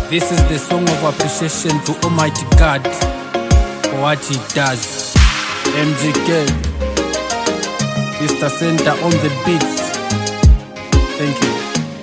This is the song of appreciation to Almighty God for what He does. MGK, Mr. Center on the beats. Thank you.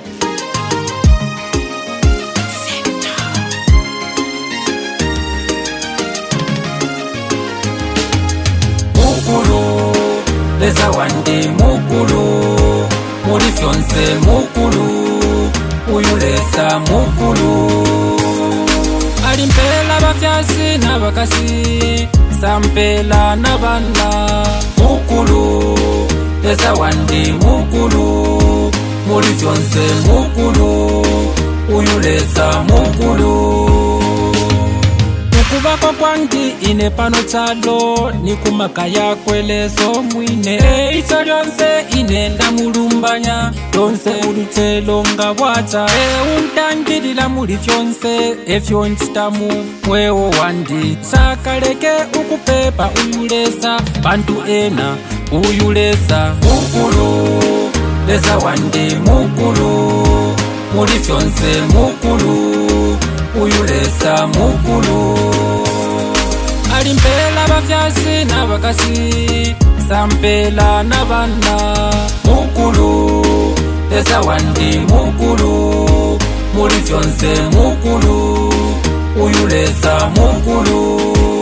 Mukulu, leza wandi mukulu, muri fyonse mukulu, uyulesa mukulu. Alimpela bafyasi na bakasi, sampela na bana mukulu, leza wandi mukulu, muri fyonse mukulu, uyulesa mukulu. Ukubako kwangi ine pano chalo, ni kumakaya kwelezo mwine. Icho lyonse inenda mulumbanya, lyonse ulutelo nga bwacha. Untangilila muli fyonse, efyo nchitamu mwewo wandi. Sakaleke ukupepa uyulesa, bantu ena uyulesa. Mukulu, leza wandi mukulu, muli fyonse mukulu, uyulesa mukulu. Alimpela bafyasi na bakasi, sampela na bana mukulu, leza wandi mukulu, muri fyonse mukulu, uyulesa mukulu.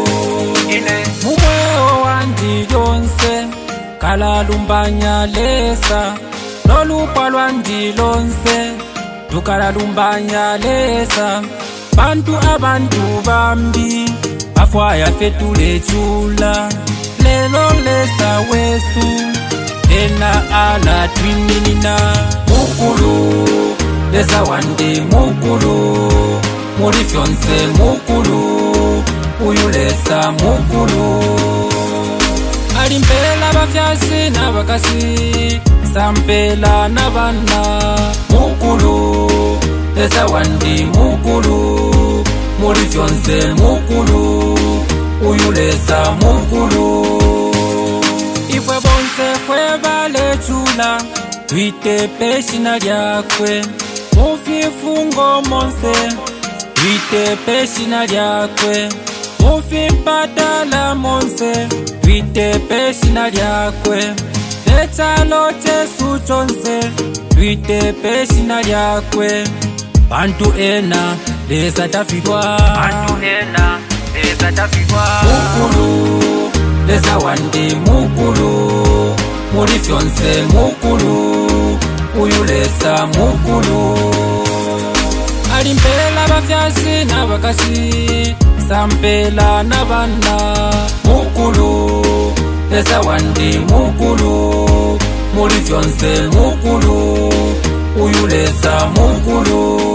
Mumweo wandi yonse, kalalumbanya lesa, nolupwa lwandi lonse, tukalalumbanya lesa. Bantu abantu bambi, bafwaya fetule chula, lelo lesa wesu, ena ala twinina. Mukulu, leza wandi mukulu, muri fyonse mukulu, uyulesa mukulu. Alimpela bafyasi na bakasi, sampela na bana mukulu, leza wandi mukulu, muri fyonse mukulu, uyulesa mukulu. Ifwe bonse fwe bale chula, twite peshina lyakwe, mufifungo monse, twite peshina lyakwe, mufipatala monse, twite peshina lyakwe. Lechalo chesu chonse, twite peshina lyakwe. Bantu ena leza tafidwa, bantu ena leza tafidwa. Mukulu, leza wandi mukulu, muri fyonse mukulu, uyulesa mukulu. Alimpela bafyasi na bakasi, sampela na bana mukulu, leza wandi mukulu, muri fyonse mukulu, uyulesa mukulu.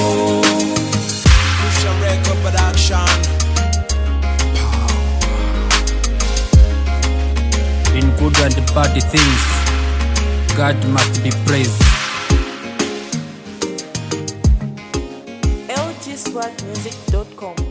In good and bad things, God must be praised. lgsquadmusic.com